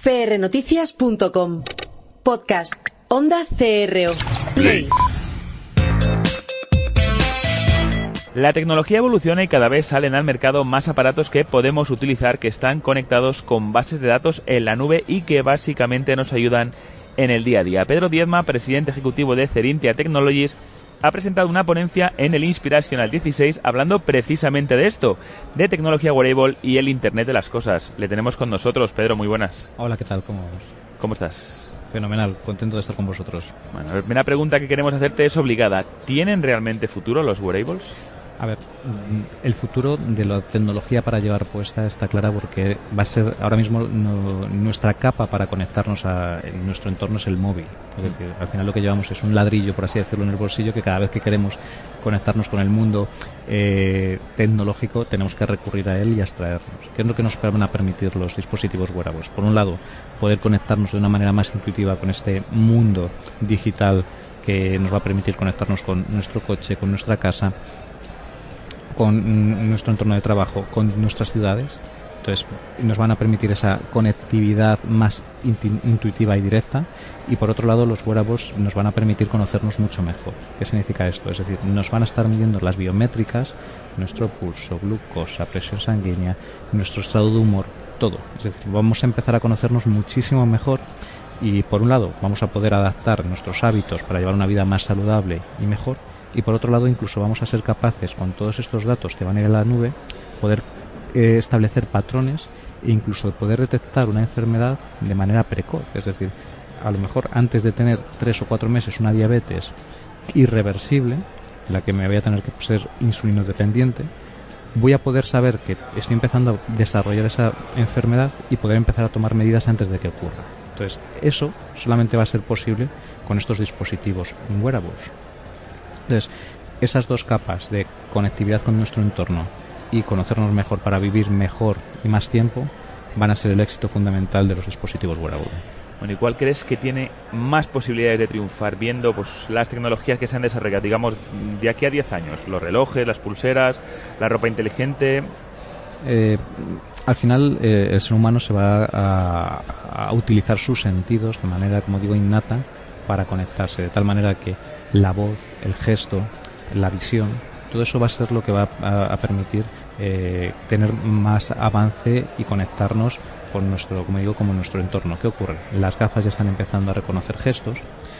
prnoticias.com. Podcast. Onda CRO. Play. La tecnología evoluciona y cada vez salen al mercado más aparatos que podemos utilizar que están conectados con bases de datos en la nube y que básicamente nos ayudan en el día a día. Pedro Diezma, presidente ejecutivo de Cerinthia Technologies, ha presentado una ponencia en el Inspirational 16 hablando precisamente de esto, de tecnología wearable y el Internet de las cosas. Le tenemos con nosotros. Pedro, muy buenas. Hola, ¿qué tal? ¿Cómo vamos? ¿Cómo estás? Fenomenal, contento de estar con vosotros. Bueno, la primera pregunta que queremos hacerte es obligada. ¿Tienen realmente futuro los wearables? A ver, el futuro de la tecnología para llevar puesta está clara porque va a ser ahora mismo nuestra capa para conectarnos en nuestro entorno es el móvil. Es decir, al final lo que llevamos es un ladrillo, por así decirlo, en el bolsillo que cada vez que queremos conectarnos con el mundo tecnológico tenemos que recurrir a él y a extraernos. ¿Qué es lo que nos van a permitir los dispositivos wearables? Por un lado, poder conectarnos de una manera más intuitiva con este mundo digital que nos va a permitir conectarnos con nuestro coche, con nuestra casa, con nuestro entorno de trabajo, con nuestras ciudades. Entonces nos van a permitir esa conectividad más intuitiva y directa, y por otro lado los wearables nos van a permitir conocernos mucho mejor. ¿Qué significa esto? Es decir, nos van a estar midiendo las biométricas, nuestro pulso, glucosa, presión sanguínea, nuestro estado de humor, todo. Es decir, vamos a empezar a conocernos muchísimo mejor y por un lado vamos a poder adaptar nuestros hábitos para llevar una vida más saludable y mejor, y por otro lado incluso vamos a ser capaces, con todos estos datos que van a ir a la nube, poder establecer patrones e incluso poder detectar una enfermedad de manera precoz. Es decir, a lo mejor antes de tener 3 o 4 meses una diabetes irreversible, en la que me voy a tener que ser insulino dependiente, voy a poder saber que estoy empezando a desarrollar esa enfermedad y poder empezar a tomar medidas antes de que ocurra. Entonces, eso solamente va a ser posible con estos dispositivos wearables. Entonces, esas dos capas de conectividad con nuestro entorno y conocernos mejor para vivir mejor y más tiempo van a ser el éxito fundamental de los dispositivos wearable. Bueno, ¿y cuál crees que tiene más posibilidades de triunfar viendo pues las tecnologías que se han desarrollado, digamos, de aquí a 10 años? Los relojes, las pulseras, la ropa inteligente. Al final el ser humano se va a utilizar sus sentidos de manera, como digo, innata para conectarse, de tal manera que la voz, el gesto, la visión, todo eso va a ser lo que va a permitir tener más avance y conectarnos con nuestro, como digo, como nuestro entorno. ¿Qué ocurre? Las gafas ya están empezando a reconocer gestos,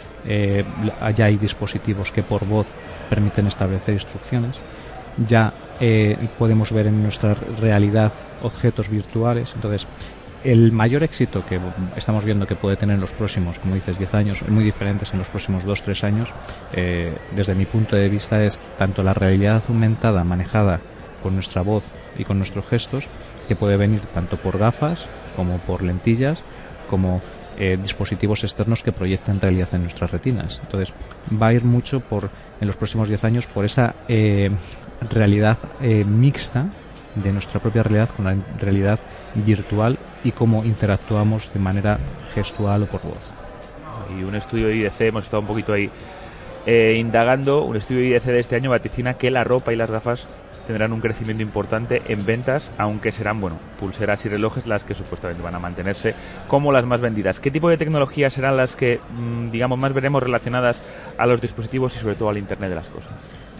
ya hay dispositivos que por voz permiten establecer instrucciones, ya podemos ver en nuestra realidad objetos virtuales. Entonces, el mayor éxito que estamos viendo que puede tener en los próximos, como dices, 10 años, muy diferentes en los próximos 2-3 años, desde mi punto de vista, es tanto la realidad aumentada manejada con nuestra voz y con nuestros gestos, que puede venir tanto por gafas como por lentillas, como dispositivos externos que proyecten realidad en nuestras retinas. Entonces, va a ir mucho en los próximos 10 años por esa realidad mixta de nuestra propia realidad con la realidad virtual y cómo interactuamos de manera gestual o por voz. Y un estudio de IDC, hemos estado un poquito ahí indagando, un estudio de IDC de este año vaticina que la ropa y las gafas tendrán un crecimiento importante en ventas, aunque serán, bueno, pulseras y relojes las que supuestamente van a mantenerse como las más vendidas. ¿Qué tipo de tecnologías serán las que, digamos, más veremos relacionadas a los dispositivos y sobre todo al Internet de las cosas?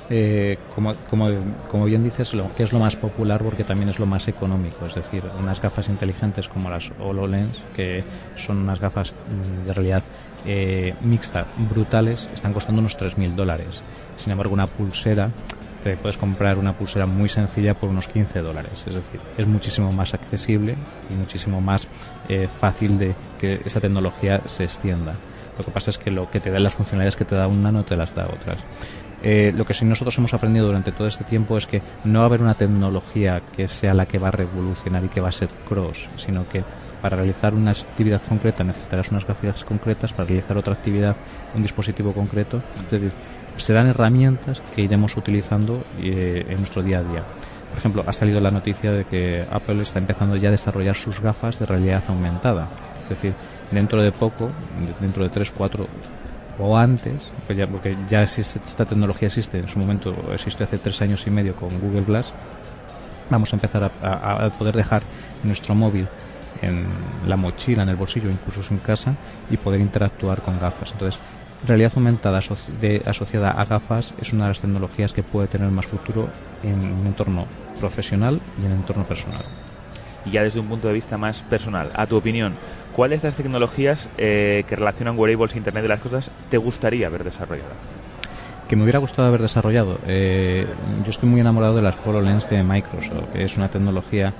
Como bien dices, que es lo más popular porque también es lo más económico, es decir, unas gafas inteligentes como las HoloLens, que son unas gafas de realidad mixta brutales, están costando unos $3.000. Sin embargo, una pulsera, te puedes comprar una pulsera muy sencilla por unos $15, es decir, es muchísimo más accesible y muchísimo más fácil de que esa tecnología se extienda. Lo que pasa es que lo que te da las funcionalidades que te da una no te las da otras. Lo que sí nosotros hemos aprendido durante todo este tiempo es que no va a haber una tecnología que sea la que va a revolucionar y que va a ser cross, sino que para realizar una actividad concreta necesitarás unas gafas concretas, para realizar otra actividad un dispositivo concreto. Es decir, serán herramientas que iremos utilizando en nuestro día a día. Por ejemplo, ha salido la noticia de que Apple está empezando ya a desarrollar sus gafas de realidad aumentada. Es decir, dentro de poco, dentro de 3, 4 o antes, porque ya esta tecnología existe, en su momento existió hace 3 años y medio con Google Glass, vamos a empezar a poder dejar nuestro móvil en la mochila, en el bolsillo, incluso en casa, y poder interactuar con gafas. Entonces, realidad aumentada asociada a gafas es una de las tecnologías que puede tener más futuro en un entorno profesional y en el entorno personal. Y ya desde un punto de vista más personal, a tu opinión, ¿cuál de estas tecnologías que relacionan wearables e Internet de las cosas te gustaría ver desarrollada? Que me hubiera gustado haber desarrollado. Yo estoy muy enamorado de las HoloLens de Microsoft, que es una tecnología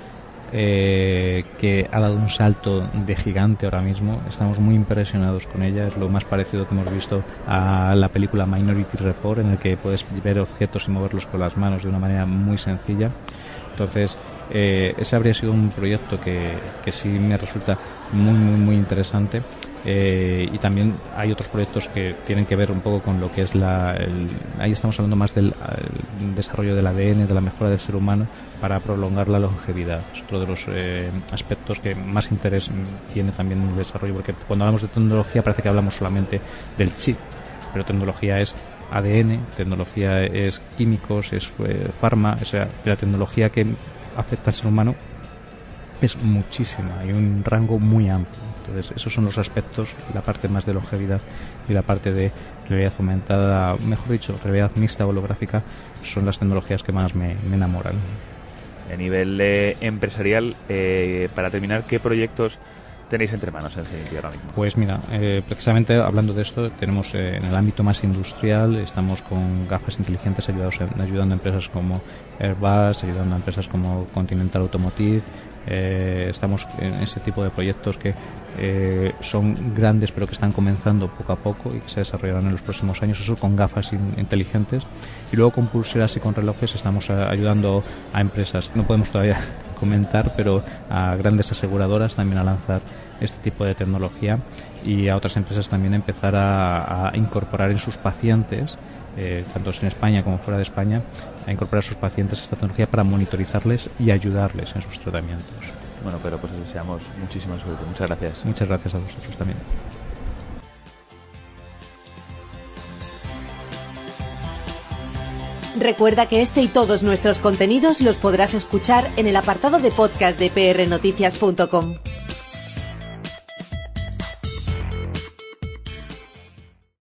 que ha dado un salto de gigante ahora mismo. Estamos muy impresionados con ella. Es lo más parecido que hemos visto a la película Minority Report, en el que puedes ver objetos y moverlos con las manos de una manera muy sencilla. Entonces, ese habría sido un proyecto que sí me resulta muy interesante. Y también hay otros proyectos que tienen que ver un poco con lo que es ahí estamos hablando más del desarrollo del ADN, de la mejora del ser humano para prolongar la longevidad. Es otro de los aspectos que más interés tiene también en el desarrollo, porque cuando hablamos de tecnología parece que hablamos solamente del chip, pero tecnología es ADN, tecnología es químicos, es farma, o sea, la tecnología que afecta al ser humano es muchísima, hay un rango muy amplio. Entonces, esos son los aspectos, la parte más de longevidad y la parte de realidad aumentada, mejor dicho, realidad mixta holográfica, son las tecnologías que más me enamoran. A nivel empresarial, para terminar, ¿qué proyectos tenéis entre manos en Zenity ahora mismo? Pues mira, precisamente hablando de esto, tenemos en el ámbito más industrial, estamos con gafas inteligentes ayudando a empresas como Airbus, ayudando a empresas como Continental Automotive. Estamos en ese tipo de proyectos que son grandes pero que están comenzando poco a poco y que se desarrollarán en los próximos años, eso con gafas inteligentes. Y luego con pulseras y con relojes estamos ayudando a empresas, no podemos todavía comentar, pero a grandes aseguradoras también a lanzar este tipo de tecnología, y a otras empresas también empezar a incorporar en sus pacientes, tanto en España como fuera de España, a incorporar a sus pacientes esta tecnología para monitorizarles y ayudarles en sus tratamientos. Bueno, pero pues deseamos muchísima suerte. Muchas gracias. Muchas gracias a vosotros también. Recuerda que este y todos nuestros contenidos los podrás escuchar en el apartado de podcast de prnoticias.com.